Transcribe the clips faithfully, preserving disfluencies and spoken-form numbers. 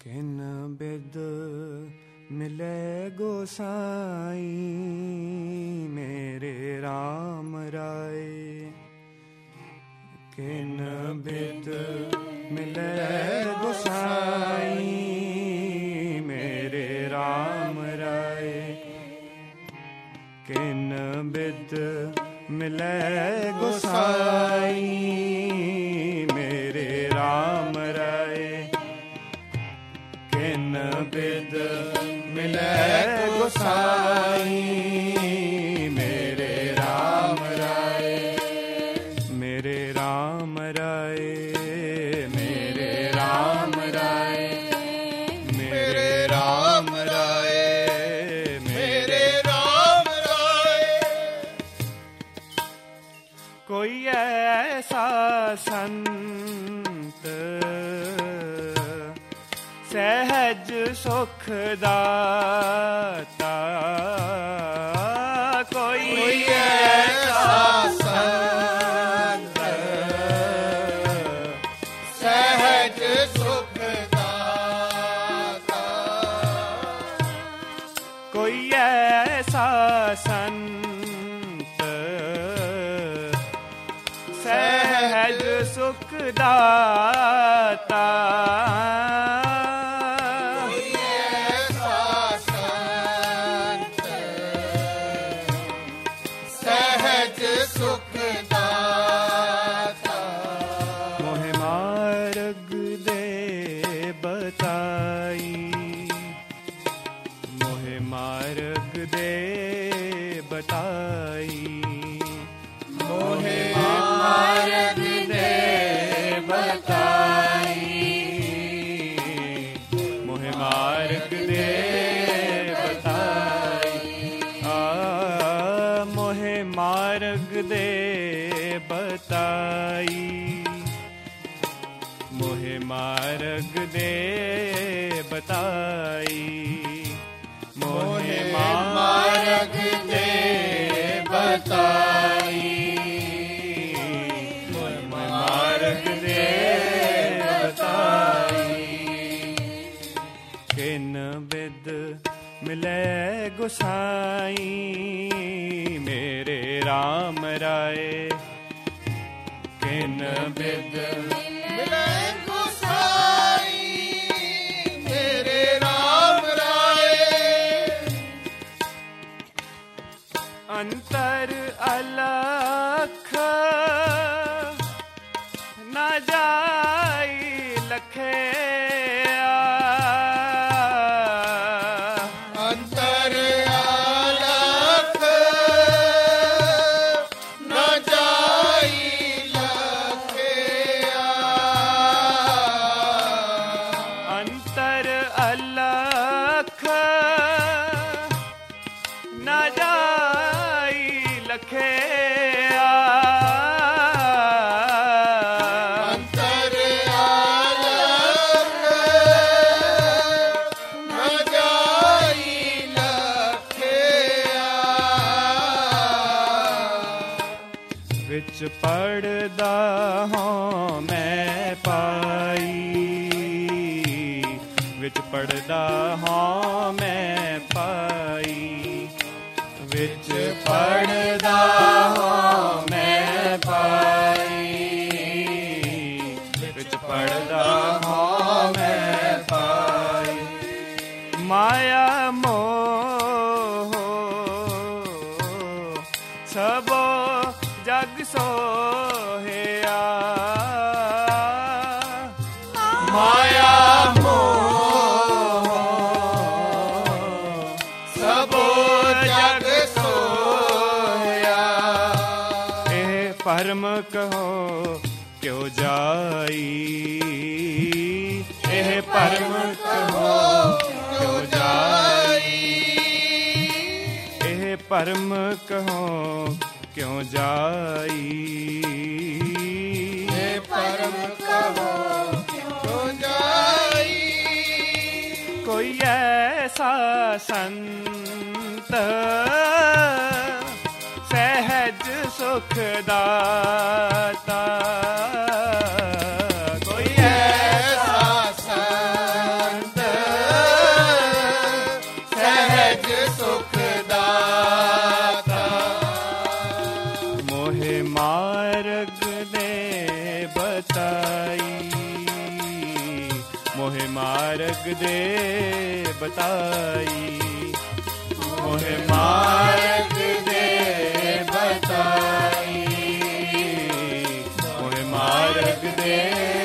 किन बिद मिले गोसाई मेरे राम राय, किन बिद मिले गोसाई मेरे राम राय, किन बिद मिले गोसाई मेरे राम राय, किन बिद मिले गोसाई मेरे राम राय, मेरे राम राय, मेरे राम राय, मेरे राम राय, मेरे राम राय। कोई ऐसा संत सहज सुख दाता, कोई ऐसा संत सहज सुख दाता, कोई ऐसा संत सहज सुख दाता, मोहे मार्ग दे बताई, मोहे मार्ग दे बताई, मोहे मार्ग दे बताई, मोहे मार्ग दे बताई, आ मोहे मार्ग दे बताई, मोहे मार्ग दे बताई, मोहे मार्ग दे बताई, मोहे मार्ग दे बताई। किन बिद मिले गोसाई मेरे राम राय, किन बिद मिले गोसाई मेरे राम राय, अंतर अलख न जाई लखे, विच पढ़दा हूँ मैं पाई, विच पढ़दा हूँ मैं पाई, विच पढ़दा हूँ मैं पाई, विच पढ़दा हूँ मैं पाई, माया मोह सबो जग सोहिया, माया मोह सबो जग सोहिया, एह परम कहो क्यों जाई, एह परम कहो क्यों जाई, एह परम कहो क्यों जाई, हे परम कहो क्यों जाई। कोई ऐसा संत सहज सुख दाता, कोई ऐसा संत मोहे मार्ग दे बताई, मोहे मार्ग दे बताई, मोहे मार्ग दे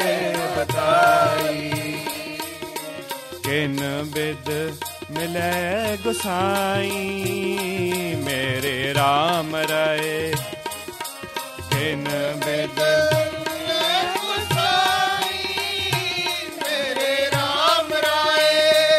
बताई। किन बिद मिले गुसाई मेरे राम राय, किन बिद मिले गुसाई मेरे राम राय।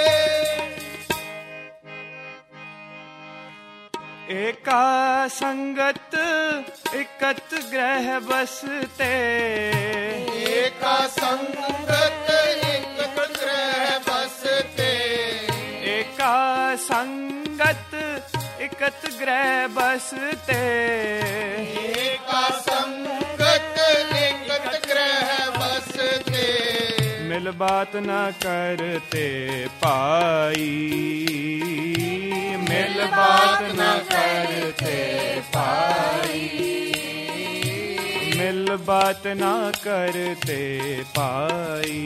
एका संगत इकत ग्रह बसते, एका संगत इकत ग्रह बसते, एका संगत इकत ग्रह बसते, एका संगत इकत ग्रह बसते। मिल बात न करते पाई, मिल बात न करते पाई, मिल बात न करते पाई,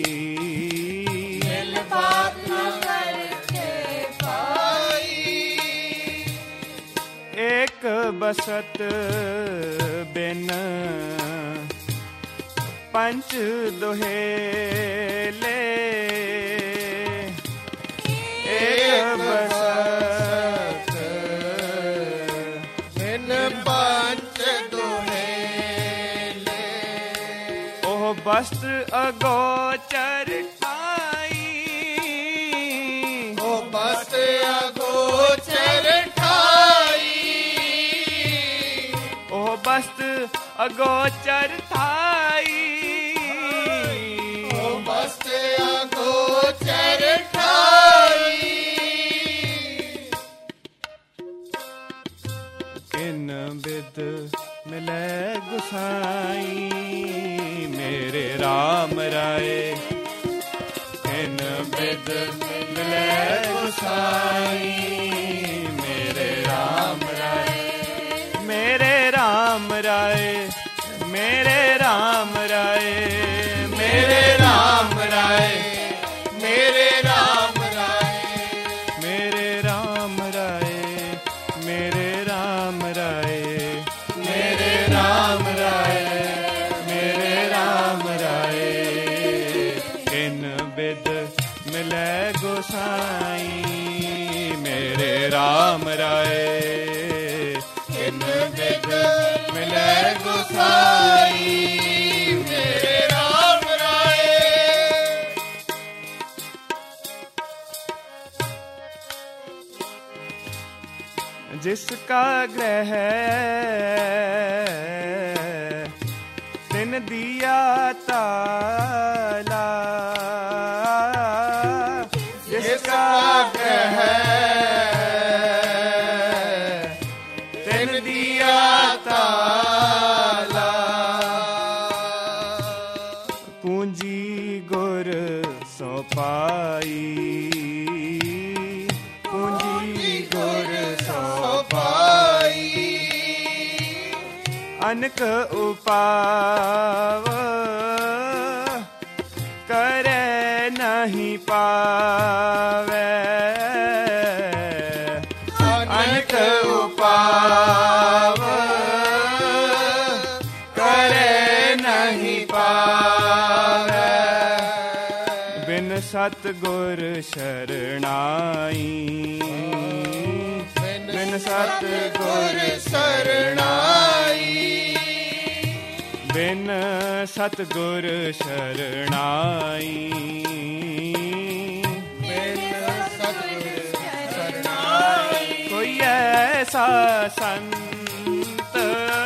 मिल बात न करते पाई। एक बसत बिन पंच दोहेले, एक बसत बिन पंच दोहेले। ओह वस्त्र अगोचर ठाई, ओ बस अगोचर ठाई, ओह वस्त्र अगोचर ठाई, ओ बस अगोचर ठाई। किन बिद मिले गुसाई मेरे राम राय, किन बिद मिले गुसाई मेरे राम राय, मेरे राम राय, मेरे राम राय, मेरे राम राय, मेरे राम राय, मेरे राम राय, मेरे राम राय, मेरे राम राय, मेरे राम राय। किन बिद मिले गोसाई मेरे राम राय, किन बिद मिले गोसाई मेरे राम राय। जिसका ग्रह तिन दिया ताला, जिसका ग्रह तिन दिया ताला, पूंजी गुर सो पाई, पूंजी गुर सो पाई। अनक उपाव करे नहीं पावे, अनक उपाव करे नहीं पावे। बिन सतगुर शरणाई, बिन सतगुर शरणाई, बिन सतगुर शरणाई, बिन सतगुर शरणाई। कोई ऐसा संत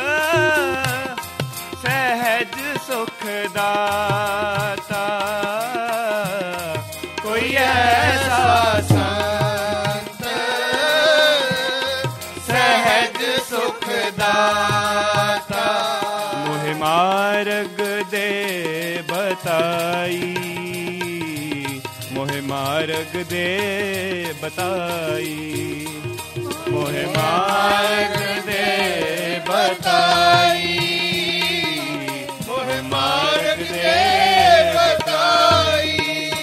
सहज सुख दाता, कोई ऐसा संत सहज सुख दाता, मोहे मार्ग दे बताई, मोहे मार्ग दे बताई, मोहे मार्ग दे बताई, मोहे मार्ग दे बताई।